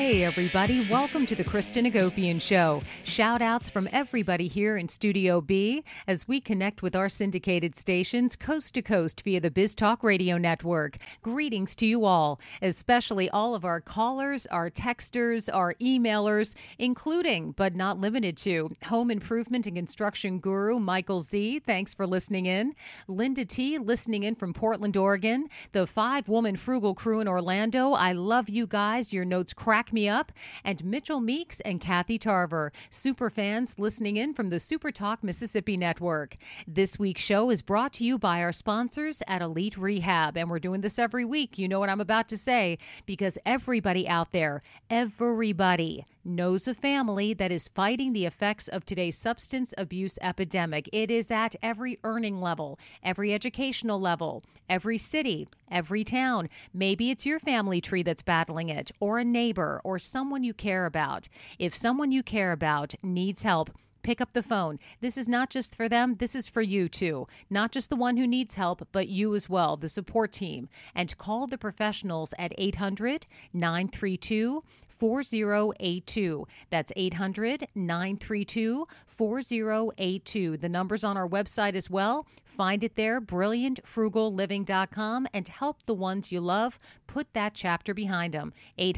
Hey everybody, welcome to the Kristen Agopian Show. Shout outs from everybody here in Studio B as we connect with our syndicated stations coast to coast via the BizTalk Radio Network. Greetings to you all, especially all of our callers, our texters, our emailers, including but not limited to home improvement and construction guru Michael Z. Thanks for listening in. Linda T. listening in from Portland, Oregon. The 5-woman frugal crew in Orlando. I love you guys. Your notes crack me up. And Mitchell Meeks and Kathy Tarver, super fans listening in from the Super Talk Mississippi Network. This week's show is brought to you by our sponsors at Elite Rehab, and we're doing this every week. You know what I'm about to say, because everybody out there, everybody knows a family that is fighting the effects of today's substance abuse epidemic. It is at every earning level, every educational level, every city, every town. Maybe it's your family tree that's battling it, or a neighbor, or someone you care about. If someone you care about needs help, pick up the phone. This is not just for them. This is for you, too. Not just the one who needs help, but you as well, the support team. And call the professionals at 800-932-4082. That's 800-932-4082. The number's on our website as well. Find it there, brilliantfrugalliving.com, and help the ones you love put that chapter behind them.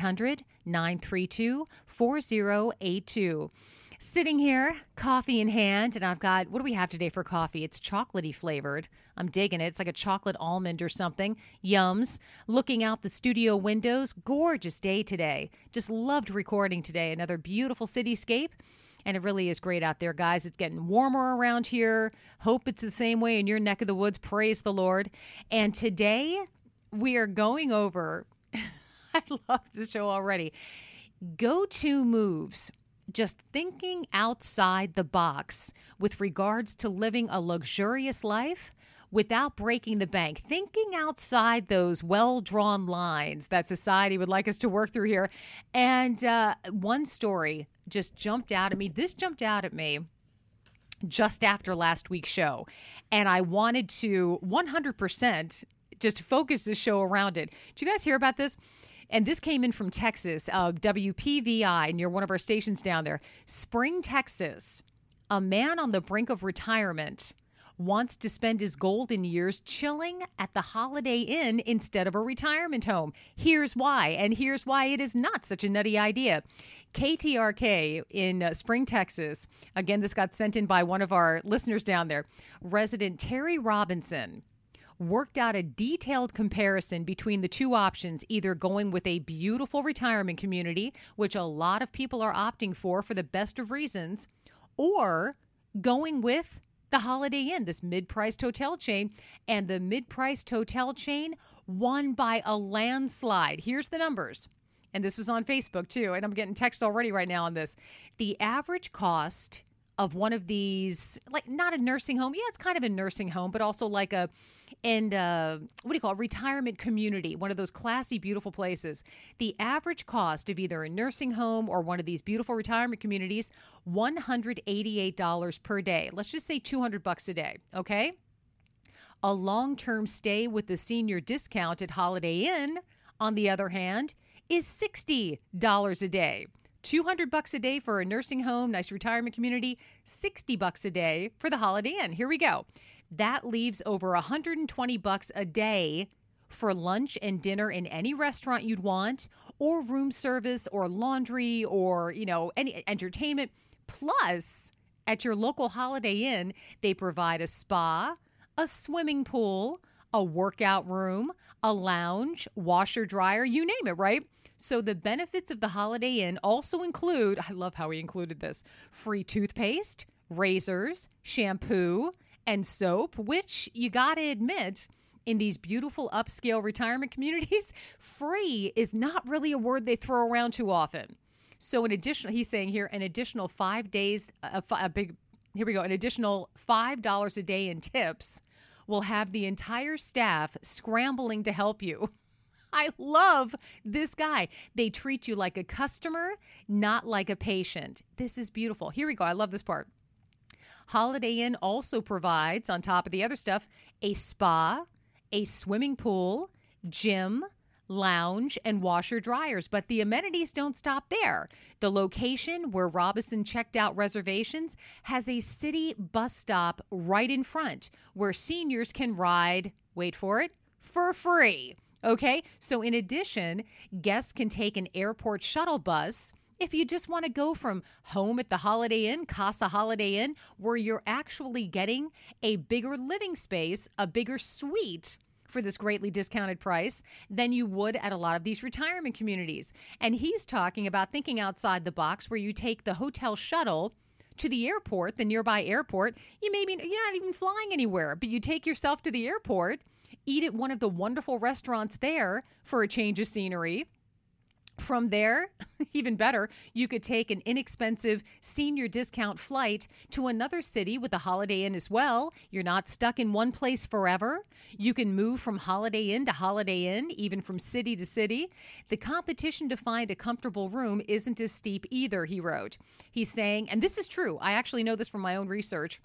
800-932-4082. Sitting here, coffee in hand, and I've got, what do we have today for coffee? It's chocolatey flavored. I'm digging it. It's like a chocolate almond or something. Yums. Looking out the studio windows. Gorgeous day today. Just loved recording today. Another beautiful cityscape. And it really is great out there, guys. It's getting warmer around here. Hope it's the same way in your neck of the woods. Praise the Lord. And today we are going over, I love this show already, go-to moves. Just thinking outside the box with regards to living a luxurious life without breaking the bank. Thinking outside those well-drawn lines that society would like us to work through here. And one story just jumped out at me. This jumped out at me just after last week's show. And I wanted to 100% just focus this show around it. Did you guys hear about this? And this came in from Texas, WPVI, near one of our stations down there. Spring, Texas. A man on the brink of retirement wants to spend his golden years chilling at the Holiday Inn instead of a retirement home. Here's why, and here's why it is not such a nutty idea. KTRK in Spring, Texas. Again, this got sent in by one of our listeners down there. Resident Terry Robinson worked out a detailed comparison between the two options, either going with a beautiful retirement community, which a lot of people are opting for the best of reasons, or going with the Holiday Inn, this mid-priced hotel chain. And the mid-priced hotel chain won by a landslide. Here's the numbers. And this was on Facebook, too. And I'm getting texts already right now on this. The average cost of one of these, like not a nursing home. Yeah, it's kind of a nursing home, but also like a retirement community, one of those classy, beautiful places. The average cost of either a nursing home or one of these beautiful retirement communities, $188 per day. Let's just say $200 a day, okay? A long-term stay with the senior discount at Holiday Inn, on the other hand, is $60 a day. $200 a day for a nursing home, nice retirement community, $60 a day for the Holiday Inn. Here we go. That leaves over $120 a day for lunch and dinner in any restaurant you'd want, or room service, or laundry, or, any entertainment. Plus, at your local Holiday Inn, they provide a spa, a swimming pool, a workout room, a lounge, washer, dryer, you name it, right? So the benefits of the Holiday Inn also include, I love how he included this, free toothpaste, razors, shampoo, and soap, which you got to admit, in these beautiful upscale retirement communities, free is not really a word they throw around too often. So he's saying here, an additional 5 days, an additional $5 a day in tips will have the entire staff scrambling to help you. I love this guy. They treat you like a customer, not like a patient. This is beautiful. Here we go. I love this part. Holiday Inn also provides, on top of the other stuff, a spa, a swimming pool, gym, lounge, and washer dryers. But the amenities don't stop there. The location where Robison checked out reservations has a city bus stop right in front where seniors can ride, wait for it, for free. Okay, so in addition, guests can take an airport shuttle bus if you just want to go from home at the Holiday Inn, Casa Holiday Inn, where you're actually getting a bigger living space, a bigger suite for this greatly discounted price than you would at a lot of these retirement communities. And he's talking about thinking outside the box where you take the hotel shuttle to the airport, the nearby airport. You're not even flying anywhere, but you take yourself to the airport, eat at one of the wonderful restaurants there for a change of scenery. From there, even better, you could take an inexpensive senior discount flight to another city with a Holiday Inn as well. You're not stuck in one place forever. You can move from Holiday Inn to Holiday Inn, even from city to city. The competition to find a comfortable room isn't as steep either, he wrote. He's saying, and this is true, I actually know this from my own research,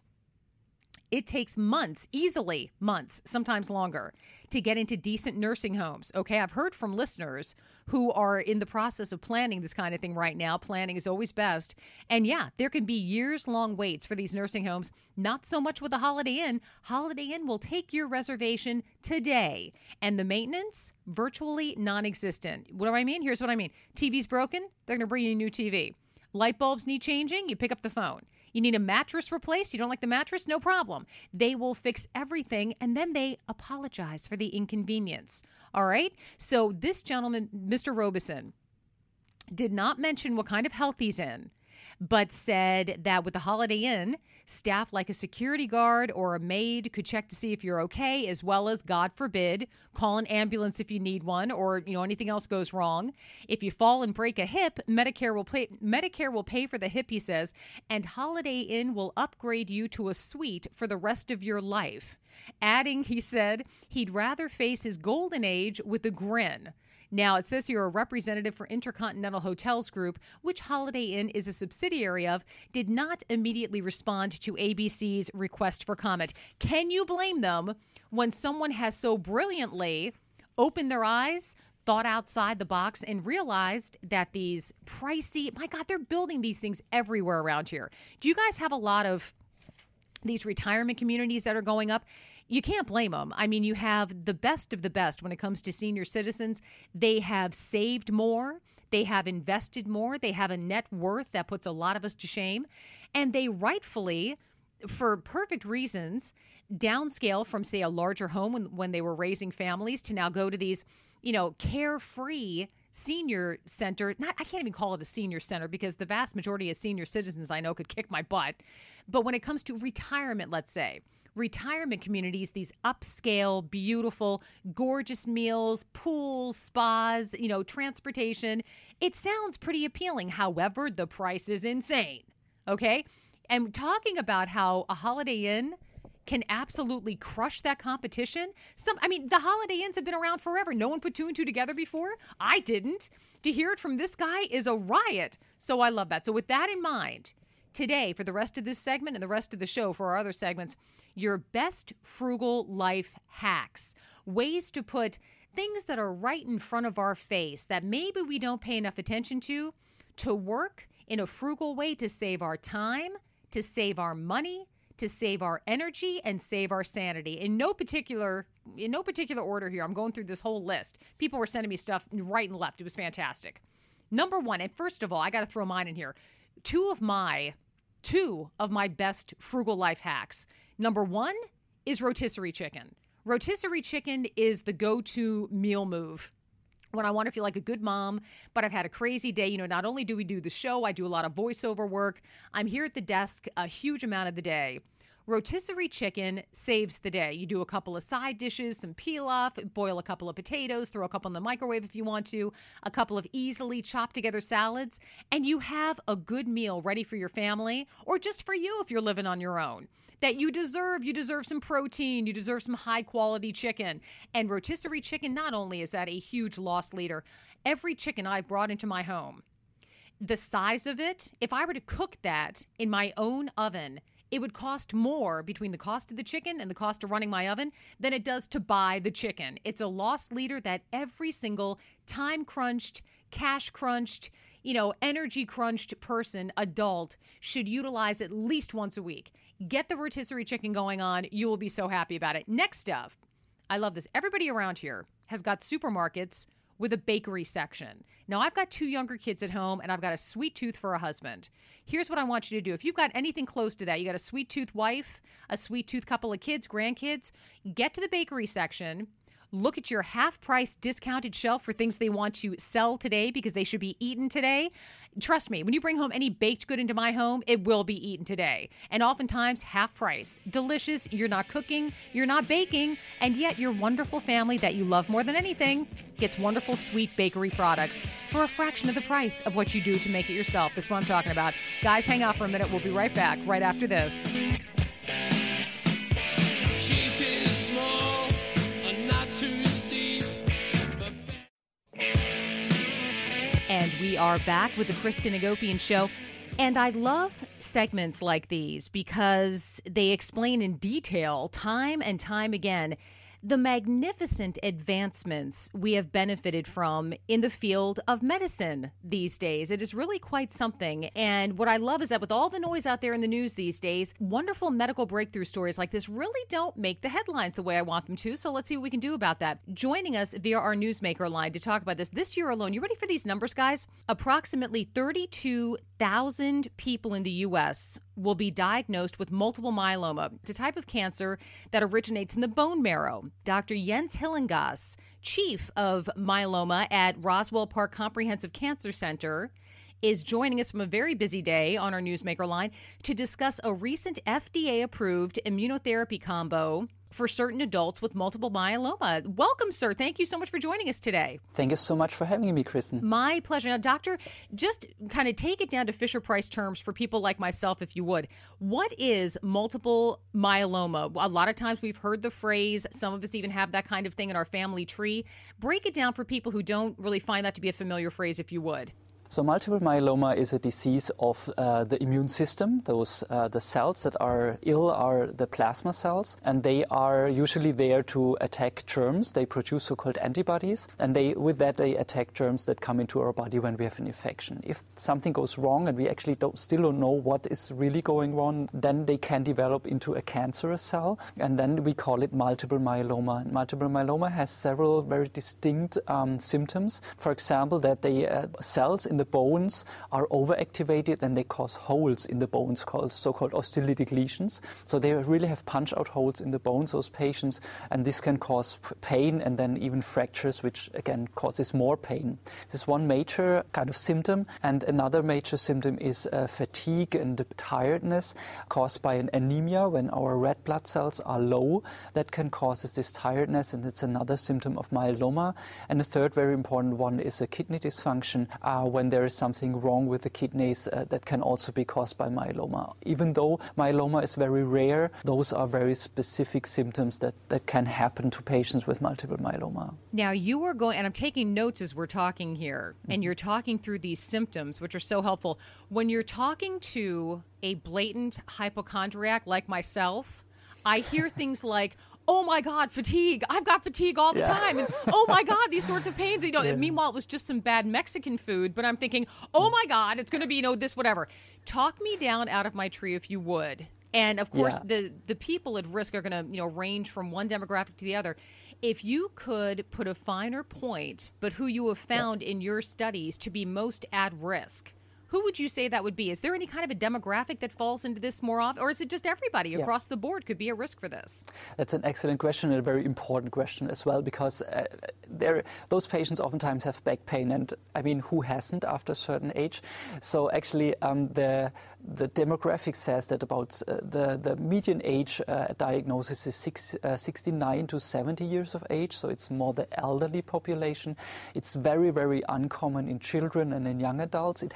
it takes months, easily months, sometimes longer, to get into decent nursing homes. Okay, I've heard from listeners who are in the process of planning this kind of thing right now. Planning is always best. And yeah, there can be years-long waits for these nursing homes. Not so much with the Holiday Inn. Holiday Inn will take your reservation today. And the maintenance, virtually non-existent. What do I mean? Here's what I mean. TV's broken, they're going to bring you a new TV. Light bulbs need changing, you pick up the phone. You need a mattress replaced? You don't like the mattress? No problem. They will fix everything, and then they apologize for the inconvenience. All right? So this gentleman, Mr. Robison, did not mention what kind of health he's in, but said that with the Holiday Inn, staff like a security guard or a maid could check to see if you're okay, as well as, God forbid, call an ambulance if you need one or, anything else goes wrong. If you fall and break a hip, Medicare will pay for the hip, he says, and Holiday Inn will upgrade you to a suite for the rest of your life. Adding, he said, he'd rather face his golden age with a grin. Now, it says here a representative for Intercontinental Hotels Group, which Holiday Inn is a subsidiary of, did not immediately respond to ABC's request for comment. Can you blame them when someone has so brilliantly opened their eyes, thought outside the box, and realized that these pricey, my God, they're building these things everywhere around here. Do you guys have a lot of these retirement communities that are going up? You can't blame them. I mean, you have the best of the best when it comes to senior citizens. They have saved more. They have invested more. They have a net worth that puts a lot of us to shame. And they rightfully, for perfect reasons, downscale from, say, a larger home when they were raising families to now go to these, carefree senior center. I can't even call it a senior center because the vast majority of senior citizens I know could kick my butt. But when it comes to retirement, let's say, retirement communities, these upscale, beautiful, gorgeous meals, pools, spas, transportation. It sounds pretty appealing. However, the price is insane. Okay? And talking about how a Holiday Inn can absolutely crush that competition. The Holiday Inns have been around forever. No one put two and two together before. I didn't. To hear it from this guy is a riot. So I love that. So with that in mind, today, for the rest of this segment and the rest of the show for our other segments, your best frugal life hacks, ways to put things that are right in front of our face that maybe we don't pay enough attention to work in a frugal way to save our time, to save our money, to save our energy, and save our sanity. In no particular order here. I'm going through this whole list. People were sending me stuff right and left. It was fantastic. Number one, and first of all, I got to throw mine in here. Two of my best frugal life hacks. Number one is rotisserie chicken. Rotisserie chicken is the go-to meal move when I want to feel like a good mom, but I've had a crazy day. Not only do we do the show, I do a lot of voiceover work. I'm here at the desk a huge amount of the day. Rotisserie chicken saves the day. You do a couple of side dishes, some pilaf, boil a couple of potatoes, throw a couple in the microwave if you want to, a couple of easily chopped together salads, and you have a good meal ready for your family or just for you if you're living on your own. That you deserve. You deserve some protein. You deserve some high quality chicken. And rotisserie chicken, not only is that a huge loss leader, every chicken I've brought into my home, the size of it, if I were to cook that in my own oven, it would cost more between the cost of the chicken and the cost of running my oven than it does to buy the chicken. It's a loss leader that every single time crunched, cash crunched, energy crunched person, adult, should utilize at least once a week. Get the rotisserie chicken going on. You will be so happy about it. Next up, I love this. Everybody around here has got supermarkets with a bakery section. Now, I've got 2 younger kids at home, and I've got a sweet tooth for a husband. Here's what I want you to do. If you've got anything close to that, you got a sweet tooth wife, a sweet tooth couple of kids, grandkids, get to the bakery section. Look at your half-price discounted shelf for things they want to sell today because they should be eaten today. Trust me, when you bring home any baked good into my home, it will be eaten today. And oftentimes, half price. Delicious, you're not cooking, you're not baking, and yet your wonderful family that you love more than anything gets wonderful, sweet bakery products for a fraction of the price of what you do to make it yourself. That's what I'm talking about. Guys, hang out for a minute. We'll be right back right after this. Cheap is small and not too steep. And we are back with the Kristen Agopian Show. And I love segments like these because they explain in detail, time and time again, the magnificent advancements we have benefited from in the field of medicine these days. It is really quite something. And what I love is that with all the noise out there in the news these days, wonderful medical breakthrough stories like this really don't make the headlines the way I want them to. So let's see what we can do about that. Joining us via our Newsmaker line to talk about this year alone, you ready for these numbers, guys? Approximately 32,000 people in the U.S. will be diagnosed with multiple myeloma. It's a type of cancer that originates in the bone marrow. Dr. Jens Hillengass, chief of myeloma at Roswell Park Comprehensive Cancer Center, is joining us from a very busy day on our Newsmaker line to discuss a recent FDA-approved immunotherapy combo for certain adults with multiple myeloma. Welcome, sir. Thank you so much for joining us today. Thank you so much for having me, Kristen. My pleasure. Now, doctor, just kind of take it down to Fisher-Price terms for people like myself, if you would. What is multiple myeloma? A lot of times we've heard the phrase. Some of us even have that kind of thing in our family tree. Break it down for people who don't really find that to be a familiar phrase, if you would. So multiple myeloma is a disease of the immune system. The cells that are ill are the plasma cells, and they are usually there to attack germs. They produce so-called antibodies, and with that they attack germs that come into our body when we have an infection. If something goes wrong and we actually still don't know what is really going wrong, then they can develop into a cancerous cell, and then we call it multiple myeloma. And multiple myeloma has several very distinct symptoms. For example, that the cells in the bones are overactivated and they cause holes in the bones called so-called osteolytic lesions. So they really have punch-out holes in the bones, those patients, and this can cause pain and then even fractures, which again causes more pain. This is one major kind of symptom, and another major symptom is fatigue and tiredness caused by an anemia. When our red blood cells are low, that can cause this tiredness, and it's another symptom of myeloma. And the third very important one is a kidney dysfunction. When there is something wrong with the kidneys, that can also be caused by myeloma. Even though myeloma is very rare, those are very specific symptoms that can happen to patients with multiple myeloma. Now, you are going, and I'm taking notes as we're talking here, and you're talking through these symptoms, which are so helpful. When you're talking to a blatant hypochondriac like myself, I hear things like, oh my God, fatigue. I've got fatigue all the time. And oh my God, these sorts of pains. Meanwhile, it was just some bad Mexican food, but I'm thinking, oh my God, it's going to be, this, whatever. Talk me down out of my tree if you would. And of course, the people at risk are going to, range from one demographic to the other. If you could put a finer point, but who you have found in your studies to be most at risk, who would you say that would be? Is there any kind of a demographic that falls into this more often, or is it just everybody across the board could be at risk for this? That's an excellent question and a very important question as well, because those patients oftentimes have back pain, and I mean, who hasn't after a certain age? So actually, the demographic says that about the median age diagnosis is 69 to 70 years of age, so it's more the elderly population. It's very, very uncommon in children and in young adults. It happens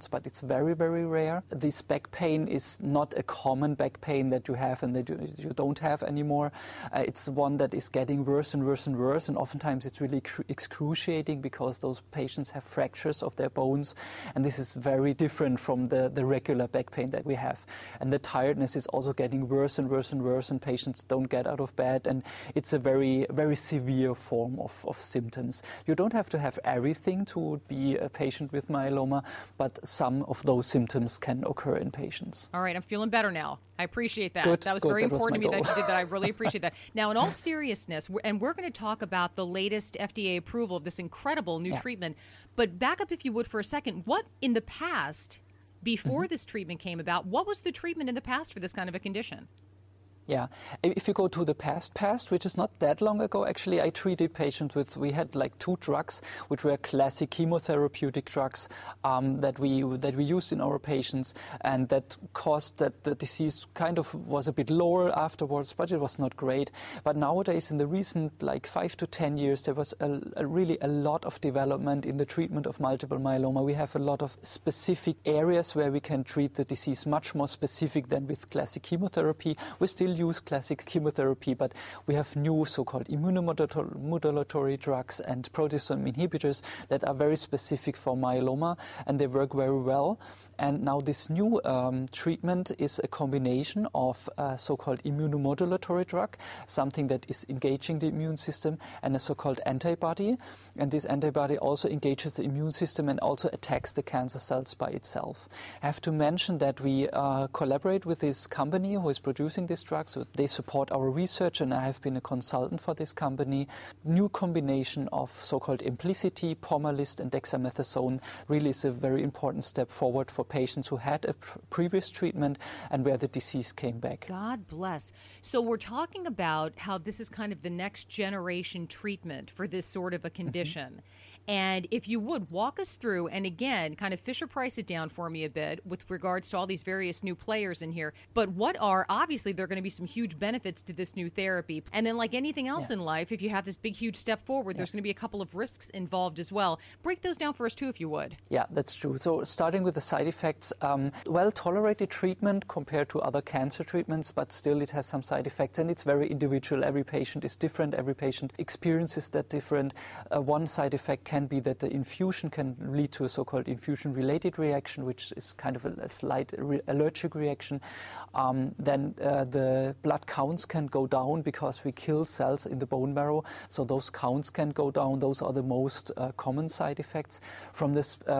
but it's very, very rare. This back pain is not a common back pain that you have and that you don't have anymore. It's one that is getting worse and worse and worse, and oftentimes it's really excruciating because those patients have fractures of their bones, and this is very different from the regular back pain that we have. And the tiredness is also getting worse and worse and worse, and patients don't get out of bed, and it's a very, very severe form of symptoms. You don't have to have everything to be a patient with myeloma, but some of those symptoms can occur in patients. All right, I'm feeling better now. I appreciate that. Good, that was good. very That was important to my me that goal. you did that. I really appreciate that. Now, in all seriousness, and we're going to talk about the latest FDA approval of this incredible new treatment, but back up, if you would, for a second. What in the past, before this treatment came about, what was the treatment in the past for this kind of a condition? Yeah, if you go to the past, which is not that long ago, actually, I treated patients with, we had like 2 drugs, which were classic chemotherapeutic drugs that we used in our patients, and that caused that the disease kind of was a bit lower afterwards, but it was not great. But nowadays, in the recent like 5 to 10 years, there was really a lot of development in the treatment of multiple myeloma. We have a lot of specific areas where we can treat the disease, much more specific than with classic chemotherapy. We still use classic chemotherapy, but we have new so-called immunomodulatory drugs and proteasome inhibitors that are very specific for myeloma, and they work very well. And now this new treatment is a combination of a so-called immunomodulatory drug, something that is engaging the immune system, and a so-called antibody. And this antibody also engages the immune system and also attacks the cancer cells by itself. I have to mention that we collaborate with this company who is producing this drug, so they support our research, and I have been a consultant for this company. New combination of so-called Implicity, Pomalyst, and dexamethasone really is a very important step forward for patients who had a previous treatment and where the disease came back. God bless. So we're talking about how this is kind of the next generation treatment for this sort of a condition. And if you would, walk us through, and again, kind of Fisher Price it down for me a bit with regards to all these various new players in here. But what are, obviously, there are going to be some huge benefits to this new therapy. And then like anything else in life, if you have this big, huge step forward, there's going to be a couple of risks involved as well. Break those down for us too, if you would. Yeah, that's true. So starting with the side effects, well-tolerated treatment compared to other cancer treatments, but still it has some side effects, and it's very individual. Every patient is different. Every patient experiences that different. One side effect can be that the infusion can lead to a so-called infusion-related reaction, which is kind of a slight allergic reaction. Then the blood counts can go down because we kill cells in the bone marrow, so those counts can go down. Those are the most common side effects. From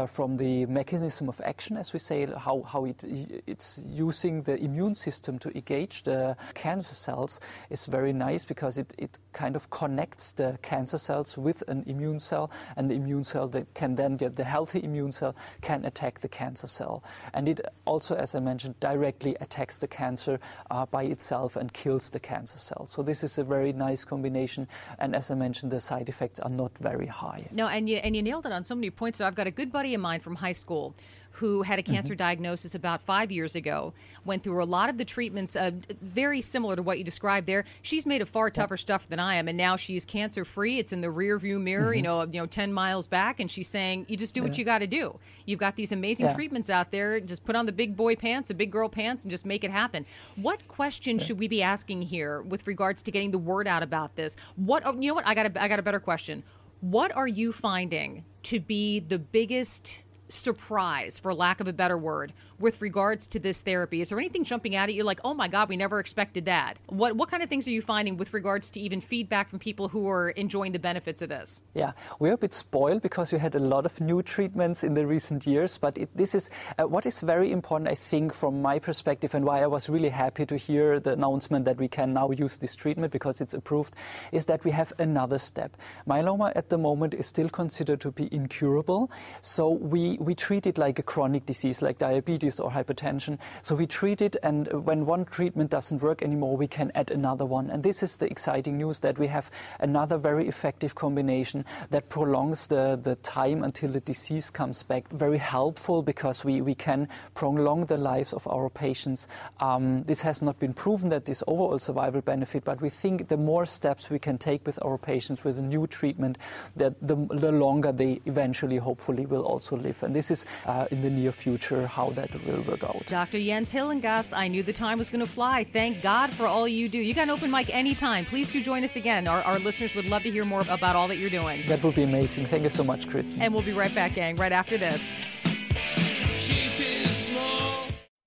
the mechanism of action, as we say, how it's using the immune system to engage the cancer cells is very nice, because it kind of connects the cancer cells with an immune cell, and the immune cell that can then get the healthy immune cell can attack the cancer cell. And it also, as I mentioned, directly attacks the cancer by itself and kills the cancer cell. So this is a very nice combination, and as I mentioned, the side effects are not very high. No, and you nailed it on so many points. So I've got a good buddy of mine from high school who had a cancer diagnosis about 5 years ago, went through a lot of the treatments, very similar to what you described there. She's made of far tougher stuff than I am, and now she's cancer-free. It's in the rear-view mirror, 10 miles back, and she's saying, you just do what you got to do. You've got these amazing treatments out there. Just put on the big boy pants, the big girl pants, and just make it happen. What question should we be asking here with regards to getting the word out about this? You know what? I got a better question. What are you finding to be the biggest surprise, for lack of a better word, with regards to this therapy? Is there anything jumping out at you like, oh my God, we never expected that? What kind of things are you finding with regards to even feedback from people who are enjoying the benefits of this? Yeah, we're a bit spoiled because we had a lot of new treatments in the recent years, but this is what is very important, I think, from my perspective, and why I was really happy to hear the announcement that we can now use this treatment because it's approved, is that we have another step. Myeloma at the moment is still considered to be incurable, so we treat it like a chronic disease, like diabetes or hypertension. So we treat it, and when one treatment doesn't work anymore, we can add another one. And this is the exciting news, that we have another very effective combination that prolongs the time until the disease comes back. Very helpful, because we can prolong the lives of our patients. This has not been proven that this overall survival benefit, but we think the more steps we can take with our patients with a new treatment, that the longer they eventually, hopefully, will also live. And this is in the near future how that will work out. Dr. Jens Hillengass, I knew the time was going to fly. Thank God for all you do. You got an open mic anytime. Please do join us again. Our listeners would love to hear more about all that you're doing. That would be amazing. Thank you so much, Kristen. And we'll be right back, gang, right after this. Cheap is small.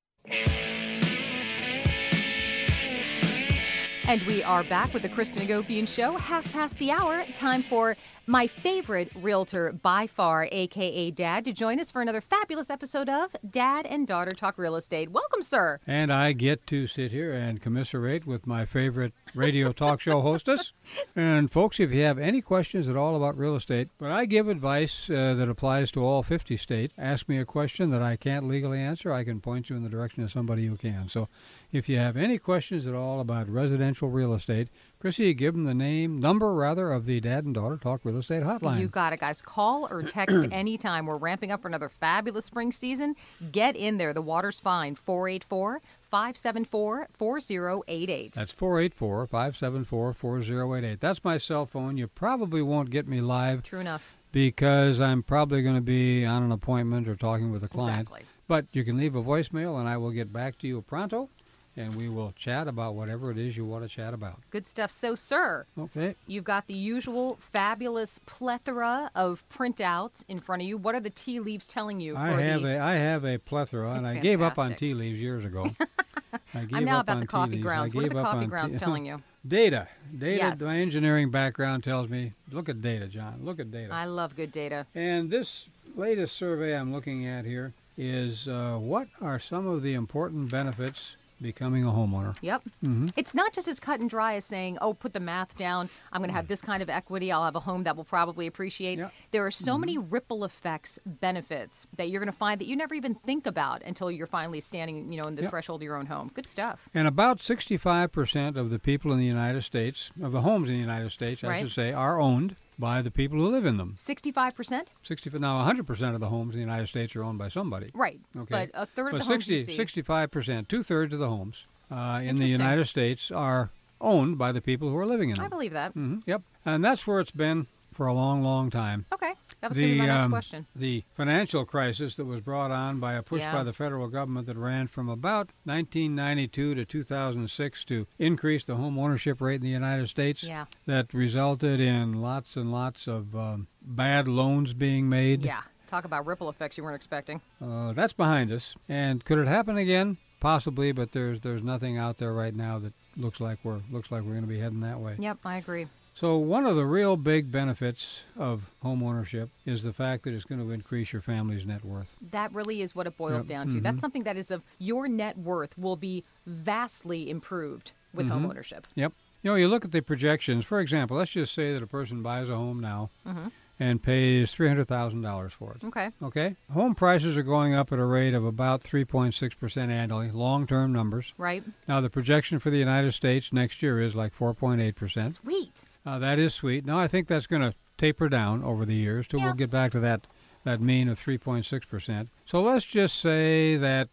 And we are back with the Kristen Hagopian Show, half past the hour. Time for my favorite realtor by far, a.k.a. Dad, to join us for another fabulous episode of Dad and Daughter Talk Real Estate. Welcome, sir. And I get to sit here and commiserate with my favorite radio talk show hostess. And folks, if you have any questions at all about real estate, but I give advice that applies to all 50 states. Ask me a question that I can't legally answer, I can point you in the direction of somebody who can. So if you have any questions at all about residential real estate, Chrissy, give them the number of the Dad and Daughter Talk Real Estate Hotline. You got it, guys. Call or text anytime. We're ramping up for another fabulous spring season. Get in there. The water's fine. 484-574-4088. That's 484-574-4088. That's my cell phone. You probably won't get me live. True enough. Because I'm probably going to be on an appointment or talking with a client. Exactly. But you can leave a voicemail, and I will get back to you pronto. And we will chat about whatever it is you want to chat about. Good stuff. So, sir, okay, you've got the usual fabulous plethora of printouts in front of you. What are the tea leaves telling you? I have a plethora, and I gave up on tea leaves years ago. I'm now about the coffee grounds. What are the coffee grounds telling you? Data. Yes. My engineering background tells me, look at data, John. Look at data. I love good data. And this latest survey I'm looking at here is what are some of the important benefits becoming a homeowner. Yep. Mm-hmm. It's not just as cut and dry as saying, oh, put the math down. I'm going to have this kind of equity. I'll have a home that will probably appreciate. Yep. There are so many ripple effects benefits that you're going to find that you never even think about until you're finally standing, in the threshold of your own home. Good stuff. And about 65% of the people in the United States, of the homes in the United States, I should say, are owned by the people who live in them. 65%? Now, 100% of the homes in the United States are owned by somebody. Right. Okay. But a third of the homes you see. 65%, two-thirds of the homes in the United States are owned by the people who are living in them. I believe that. Mm-hmm. Yep. And that's where it's been for a long, long time. Okay. That was going to be my next question. The financial crisis that was brought on by a push by the federal government that ran from about 1992 to 2006 to increase the home ownership rate in the United States. Yeah. That resulted in lots and lots of bad loans being made. Yeah. Talk about ripple effects you weren't expecting. That's behind us. And could it happen again? Possibly, but there's nothing out there right now that looks like we're going to be heading that way. Yep, I agree. So one of the real big benefits of home ownership is the fact that it's going to increase your family's net worth. That really is what it boils down to. That's something that is of your net worth will be vastly improved with home ownership. Yep. You look at the projections. For example, let's just say that a person buys a home now and pays $300,000 for it. Okay. Home prices are going up at a rate of about 3.6% annually, long-term numbers. Right. Now, the projection for the United States next year is like 4.8%. Sweet. That is sweet. Now, I think that's going to taper down over the years till we'll get back to that mean of 3.6%. So let's just say that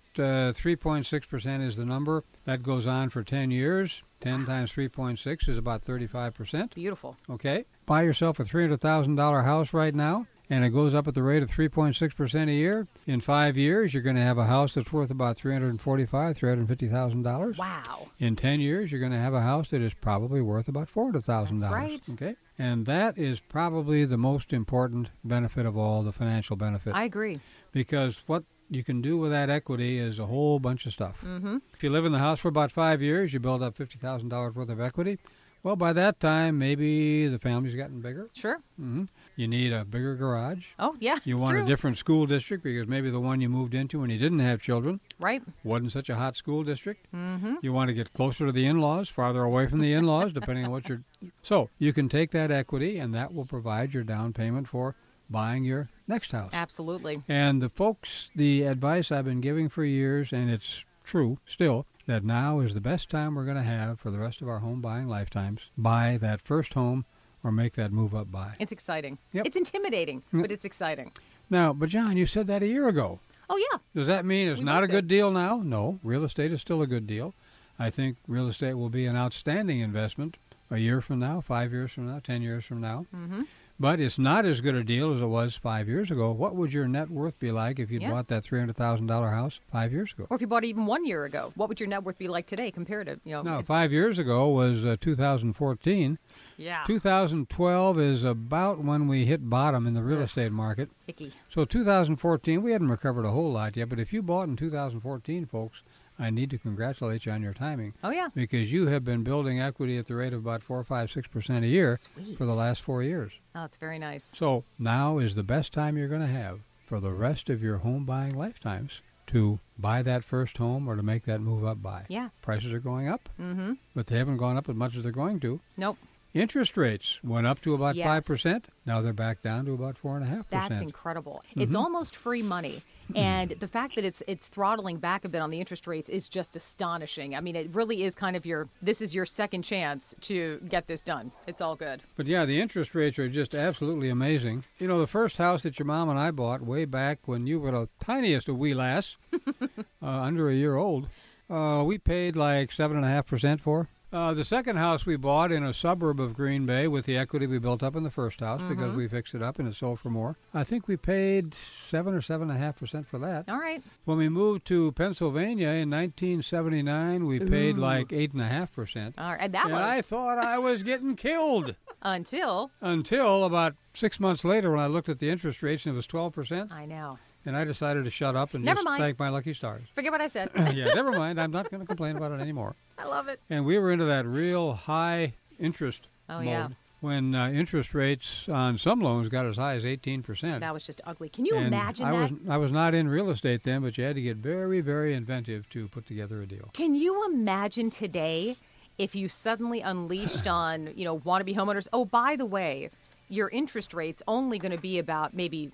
3.6% is the number. That goes on for 10 years. 10 times 3.6 is about 35%. Beautiful. Okay. Buy yourself a $300,000 house right now, and it goes up at the rate of 3.6% a year. In 5 years, you're going to have a house that's worth about $345,000, $350,000. Wow. In 10 years, you're going to have a house that is probably worth about $400,000. That's right. Okay. And that is probably the most important benefit of all, the financial benefit. I agree. Because what you can do with that equity is a whole bunch of stuff. If you live in the house for about 5 years, you build up $50,000 worth of equity. Well, by that time, maybe the family's gotten bigger. Sure. You need a bigger garage. Oh, yeah, You want a different school district because maybe the one you moved into when you didn't have children wasn't such a hot school district. You want to get closer to the in-laws, farther away from the in-laws, depending on what you're... So you can take that equity, and that will provide your down payment for buying your next house. Absolutely. And the advice I've been giving for years, and it's true still, that now is the best time we're going to have for the rest of our home buying lifetimes. Buy that first home or make that move up buy. It's exciting. Yep. It's intimidating, but it's exciting. Now, but John, you said that a year ago. Oh, yeah. Does that mean it's not a good deal now? No, real estate is still a good deal. I think real estate will be an outstanding investment a year from now, 5 years from now, 10 years from now. But it's not as good a deal as it was 5 years ago. What would your net worth be like if you'd bought that $300,000 house 5 years ago? Or if you bought it even 1 year ago, what would your net worth be like today compared to, No, 5 years ago was 2014. Yeah. 2012 is about when we hit bottom in the real estate market. Icky. So 2014, we hadn't recovered a whole lot yet, but if you bought in 2014, folks, I need to congratulate you on your timing. Oh, yeah. Because you have been building equity at the rate of about 4, 5, 6% a year Sweet. for the last 4 years. Oh, it's very nice. So now is the best time you're going to have for the rest of your home buying lifetimes to buy that first home or to make that move up buy. Yeah. Prices are going up, Mm-hmm. but they haven't gone up as much as they're going to. Nope. Interest rates went up to about Yes. 5%. Now they're back down to about 4.5%. That's incredible. It's almost free money. And the fact that it's throttling back a bit on the interest rates is just astonishing. I mean, it really is kind of this is your second chance to get this done. It's all good. But yeah, the interest rates are just absolutely amazing. You know, the first house that your mom and I bought way back when you were the tiniest of wee lass, under a year old, we paid like 7.5% for. The second house we bought in a suburb of Green Bay with the equity we built up in the first house because we fixed it up and it sold for more. I think we paid 7 or 7.5% for that. All right. When we moved to Pennsylvania in 1979, we paid like 8.5%. All right. And that And was I thought I was getting killed until about 6 months later when I looked at the interest rates and it was 12%. I know. And I decided to shut up and Never just mind. thank my lucky stars. Forget what I said. Yeah, never mind. I'm not going to complain about it anymore. I love it. And we were into that real high interest Oh, mode yeah. when interest rates on some loans got as high as 18%. That was just ugly. Can you And imagine I that? I was not in real estate then, but you had to get very, very inventive to put together a deal. Can you imagine today if you suddenly unleashed on, wannabe homeowners? Oh, by the way, your interest rate's only going to be about maybe,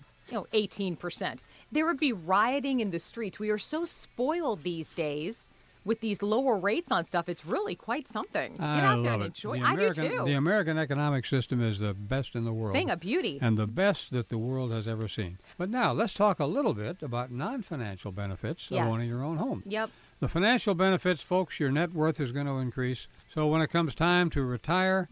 18%. There would be rioting in the streets. We are so spoiled these days with these lower rates on stuff. It's really quite something. Get I out there love and it. enjoy. The I do American- too. The American economic system is the best in the world. Thing of beauty. And the best that the world has ever seen. But now let's talk a little bit about non-financial benefits Yes. of owning your own home. Yep. The financial benefits, folks, your net worth is going to increase. So when it comes time to retire,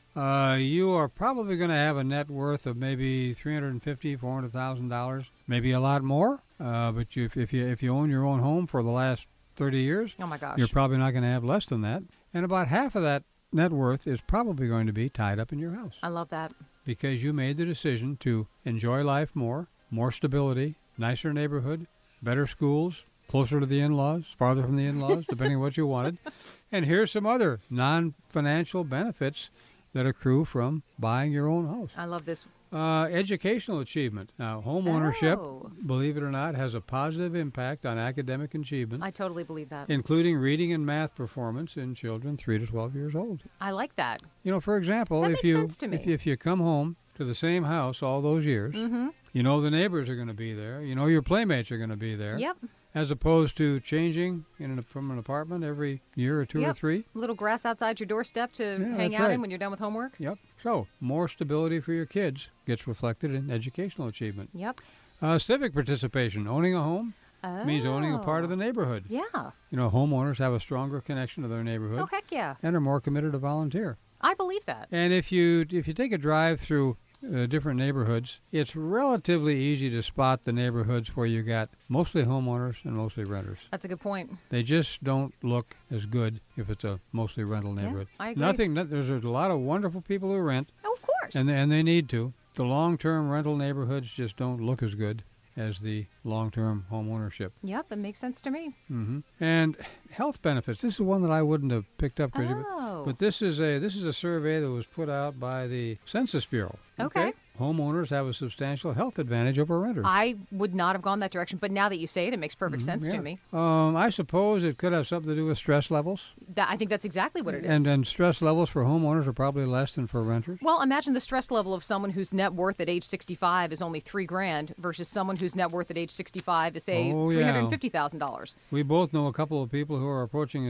you are probably going to have a net worth of maybe $350,000, $400,000, maybe a lot more. But if you own your own home for the last 30 years, Oh my gosh. you're probably not going to have less than that. And about half of that net worth is probably going to be tied up in your house I love that. because you made the decision to enjoy life more stability, nicer neighborhood, better schools, closer to the in-laws, farther from the in-laws, depending on what you wanted. And here's some other non-financial benefits that accrue from buying your own house. I love this. Educational achievement. Now, home ownership, Oh. believe it or not, has a positive impact on academic achievement, I totally believe that. including reading and math performance in children 3 to 12 years old. I like that. You know, for example, That if makes you sense to me. if you come home to the same house all those years, you know the neighbors are going to be there. You know your playmates are going to be there. Yep. As opposed to changing from an apartment every year or two or Yep. three. Little grass outside your doorstep to Yeah, hang that's out right. in when you're done with homework. Yep. So more stability for your kids gets reflected in educational achievement. Yep. Civic participation. Owning a home means owning a part of the Oh. neighborhood. Yeah. You know, homeowners have a stronger connection to their neighborhood Oh, heck yeah. and are more committed to volunteer. I believe that. And if you take a drive through different neighborhoods, it's relatively easy to spot the neighborhoods where you got mostly homeowners and mostly renters. That's a good point. They just don't look as good if it's a mostly rental neighborhood. I agree. There's a lot of wonderful people who rent, Oh, of course. and they need to. The long-term rental neighborhoods just don't look as good as the long-term home ownership. Yep, it makes sense to me. And health benefits. This is one that I wouldn't have picked up, Chrissy, Oh. but this is a survey that was put out by the Census Bureau. Okay. Homeowners have a substantial health advantage over renters. I would not have gone that direction, but now that you say it, it makes perfect sense Yeah. to me. I suppose it could have something to do with stress levels, I think that's exactly what it is. and stress levels for homeowners are probably less than for renters. Well, imagine the stress level of someone whose net worth at age 65 is only $3,000 versus someone whose net worth at age 65 is, say, Oh, yeah. $350,000. We both know a couple of people who are approaching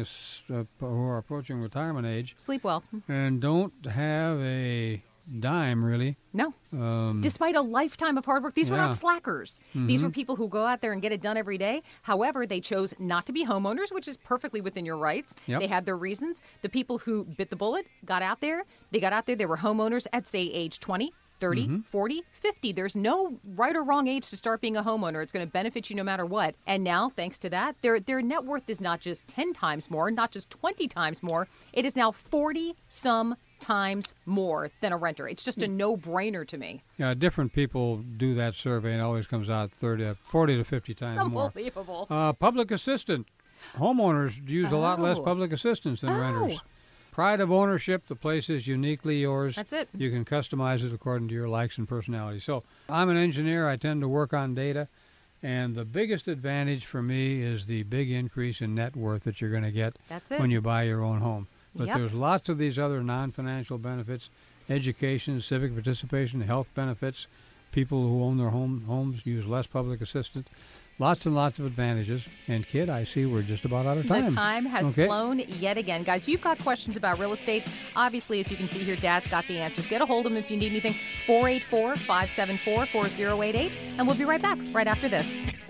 retirement age Sleep well. and don't have a dime really. No. Despite a lifetime of hard work, these were Yeah. not slackers. These were people who go out there and get it done every day. However, they chose not to be homeowners, which is perfectly within your rights. Yep. They had their reasons. The people who bit the bullet got out there. They got out there. They were homeowners at, say, age 20, 30, 40, 50. There's no right or wrong age to start being a homeowner. It's going to benefit you no matter what. And now, thanks to that, their net worth is not just 10 times more, not just 20 times more. It is now 40-some times more than a renter. It's just a no-brainer to me. Yeah, different people do that survey, and it always comes out 40 to 50 times It's more. unbelievable. Public assistant. Homeowners use a lot less Oh. public assistance than Oh. renters. Pride of ownership, the place is uniquely yours. That's it. You can customize it according to your likes and personality. So I'm an engineer. I tend to work on data. And the biggest advantage for me is the big increase in net worth that you're going to get That's it. when you buy your own home. But Yep. there's lots of these other non-financial benefits, education, civic participation, health benefits. People who own their homes use less public assistance. Lots and lots of advantages. And, kid, I see we're just about out of time. The time has Okay. flown yet again. Guys, you've got questions about real estate. Obviously, as you can see here, Dad's got the answers. Get a hold of him if you need anything. 484-574-4088. And we'll be right back right after this.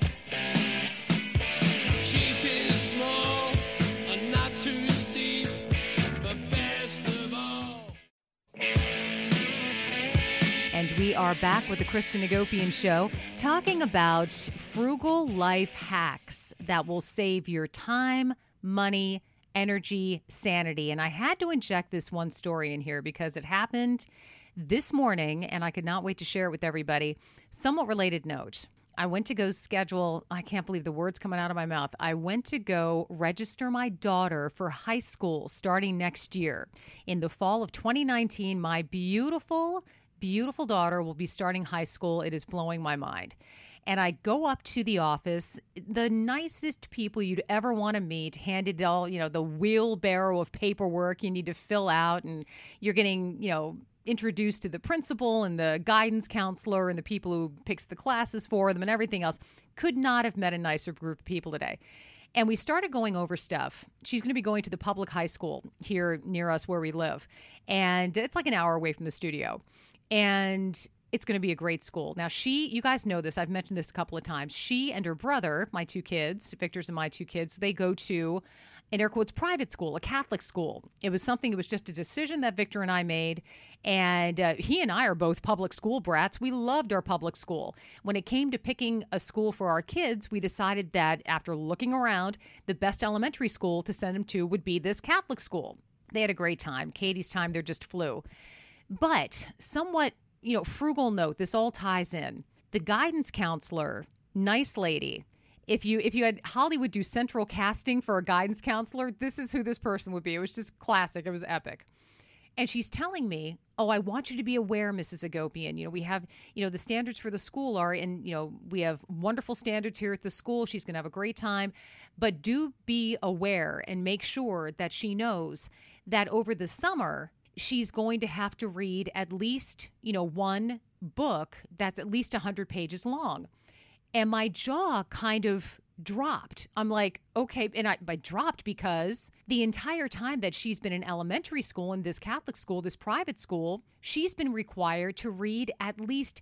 Cheap is small and not too steep, but best of all. And we are back with the Kristen Agopian Show, talking about frugal life hacks that will save your time, money, energy, sanity. And I had to inject this one story in here because it happened this morning, and I could not wait to share it with everybody. Somewhat related note. I went to go schedule, I can't believe the words coming out of my mouth. I went to go register my daughter for high school starting next year. In the fall of 2019, my beautiful daughter will be starting high school. It is blowing my mind. And I go up to the office, the nicest people you'd ever want to meet, handed all, the wheelbarrow of paperwork you need to fill out, and you're getting, introduced to the principal and the guidance counselor and the people who picks the classes for them and everything else. Could not have met a nicer group of people today. And we started going over stuff. She's going to be going to the public high school here near us where we live. And it's like an hour away from the studio. And it's going to be a great school. Now, you guys know this. I've mentioned this a couple of times. She and her brother, my two kids, Victor's and my two kids, they go to an air quotes private school, a Catholic school. It was just a decision that Victor and I made. And he and I are both public school brats. We loved our public school. When it came to picking a school for our kids, we decided that after looking around, the best elementary school to send them to would be this Catholic school. They had a great time. Katie's time, there just flew. But somewhat, frugal note, this all ties in. The guidance counselor, nice lady. If you had Hollywood do central casting for a guidance counselor, this is who this person would be. It was just classic. It was epic. And she's telling me, I want you to be aware, Mrs. Agopian. We have, the standards for the school are, and, we have wonderful standards here at the school. She's going to have a great time. But do be aware and make sure that she knows that over the summer, she's going to have to read at least, one book that's at least 100 pages long. And my jaw kind of dropped. I'm like, okay. And I dropped because the entire time that she's been in elementary school in this Catholic school, this private school, she's been required to read at least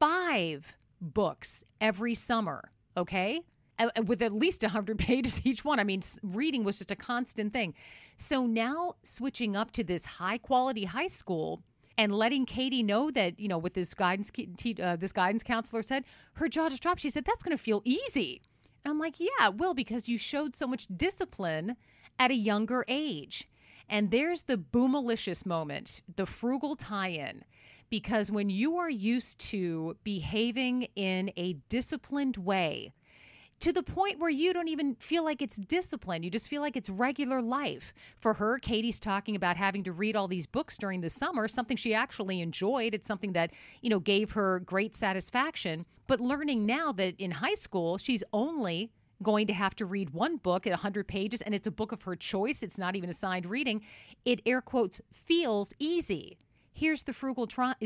5 books every summer. Okay. With at least 100 pages each one. I mean, reading was just a constant thing. So now switching up to this high quality high school and letting Katie know that, what this guidance counselor said, her jaw just dropped. She said, that's going to feel easy. And I'm like, yeah, it will, because you showed so much discipline at a younger age. And there's the boomalicious moment, the frugal tie-in. Because when you are used to behaving in a disciplined way, to the point where you don't even feel like it's discipline. You just feel like it's regular life. For her, Katie's talking about having to read all these books during the summer, something she actually enjoyed. It's something that, gave her great satisfaction. But learning now that in high school, she's only going to have to read one book at 100 pages, and it's a book of her choice. It's not even assigned reading. It, air quotes, feels easy. Here's the frugal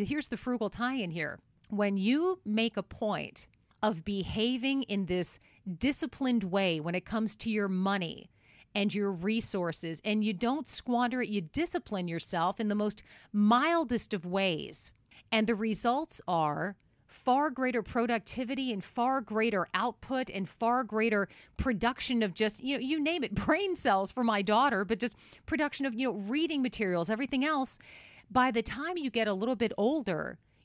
tie-in here. When you make a point of behaving in this disciplined way when it comes to your money and your resources, and you don't squander it, you discipline yourself in the most mildest of ways. And the results are far greater productivity and far greater output and far greater production of just, you name it, brain cells for my daughter, but just production of, reading materials, everything else. By the time you get a little bit older,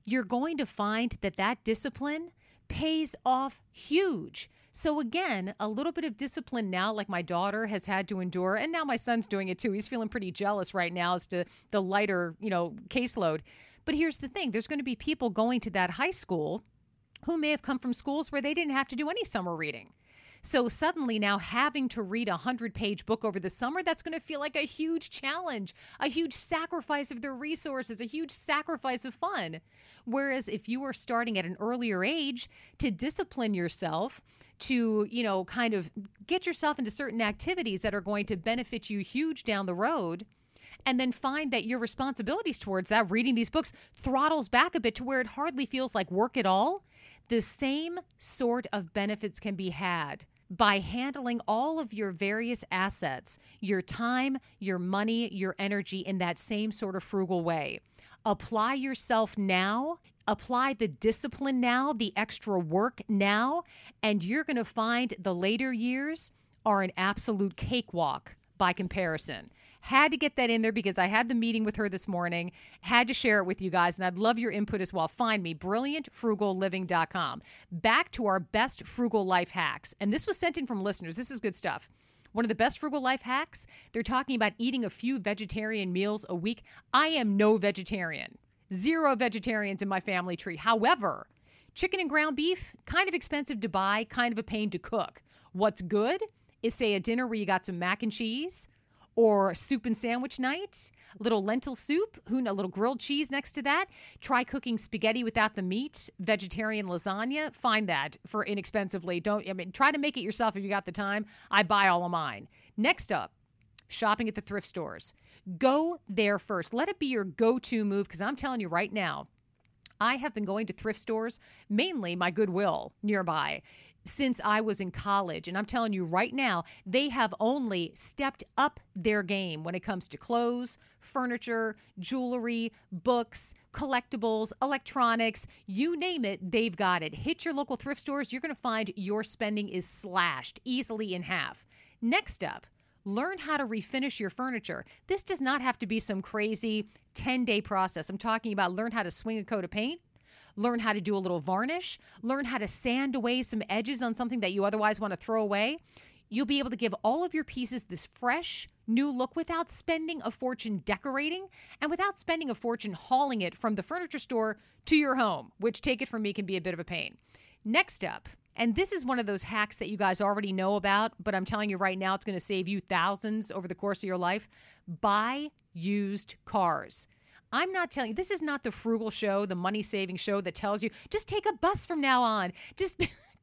you're going to find that discipline pays off huge. So again, a little bit of discipline now, like my daughter has had to endure, and now my son's doing it too. He's feeling pretty jealous right now as to the lighter, caseload. But here's the thing. There's going to be people going to that high school who may have come from schools where they didn't have to do any summer reading. So suddenly now having to read a 100-page book over the summer, that's going to feel like a huge challenge, a huge sacrifice of their resources, a huge sacrifice of fun. Whereas if you are starting at an earlier age to discipline yourself, to, kind of get yourself into certain activities that are going to benefit you huge down the road, and then find that your responsibilities towards that, reading these books, throttles back a bit to where it hardly feels like work at all, the same sort of benefits can be had by handling all of your various assets, your time, your money, your energy in that same sort of frugal way. Apply yourself now, apply the discipline now, the extra work now, and you're going to find the later years are an absolute cakewalk by comparison. Had to get that in there because I had the meeting with her this morning, had to share it with you guys, and I'd love your input as well. Find me, brilliantfrugalliving.com. Back to our best frugal life hacks. And this was sent in from listeners. This is good stuff. One of the best frugal life hacks, they're talking about eating a few vegetarian meals a week. I am no vegetarian. 0 vegetarians in my family tree. However, chicken and ground beef, kind of expensive to buy, kind of a pain to cook. What's good is, say, a dinner where you got some mac and cheese, or soup and sandwich night, a little lentil soup, a little grilled cheese next to that. Try cooking spaghetti without the meat, vegetarian lasagna. Find that for inexpensively. Try to make it yourself if you got the time. I buy all of mine. Next up, shopping at the thrift stores. Go there first. Let it be your go-to move, because I'm telling you right now, I have been going to thrift stores, mainly my Goodwill nearby, since I was in college. And I'm telling you right now, they have only stepped up their game when it comes to clothes, furniture, jewelry, books, collectibles, electronics, you name it, they've got it. Hit your local thrift stores. You're going to find your spending is slashed easily in half. Next up, learn how to refinish your furniture. This does not have to be some crazy 10-day process. I'm talking about learn how to swing a coat of paint, learn how to do a little varnish, learn how to sand away some edges on something that you otherwise want to throw away. You'll be able to give all of your pieces this fresh, new look without spending a fortune decorating and without spending a fortune hauling it from the furniture store to your home, which, take it from me, can be a bit of a pain. Next up, and this is one of those hacks that you guys already know about, but I'm telling you right now, it's going to save you thousands over the course of your life. Buy used cars. I'm not telling you, this is not the frugal show, the money-saving show that tells you, just take a bus from now on. Just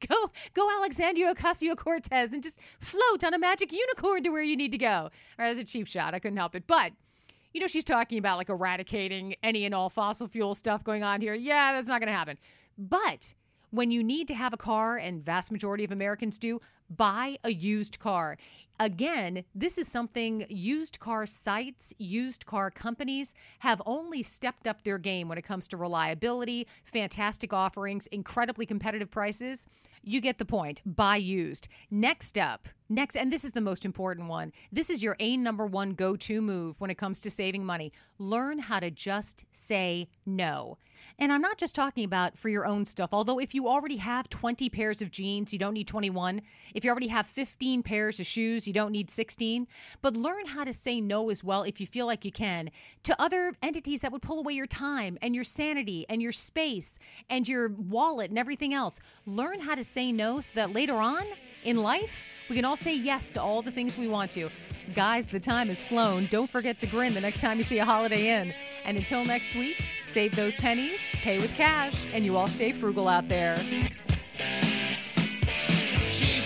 go Alexandria Ocasio-Cortez and just float on a magic unicorn to where you need to go. All right, that was a cheap shot. I couldn't help it. But, she's talking about like eradicating any and all fossil fuel stuff going on here. Yeah, that's not going to happen. But when you need to have a car, and vast majority of Americans do, buy a used car. Again, this is something used car sites, used car companies have only stepped up their game when it comes to reliability, fantastic offerings, incredibly competitive prices. You get the point. Buy used. Next up, and this is the most important one. This is your number one go-to move when it comes to saving money. Learn how to just say no. And I'm not just talking about for your own stuff, although if you already have 20 pairs of jeans, you don't need 21. If you already have 15 pairs of shoes, you don't need 16. But learn how to say no as well, if you feel like you can, to other entities that would pull away your time and your sanity and your space and your wallet and everything else. Learn how to say no so that later on in life, we can all say yes to all the things we want to. Guys, the time has flown. Don't forget to grin the next time you see a Holiday Inn. And until next week, save those pennies, pay with cash, and you all stay frugal out there. Cheap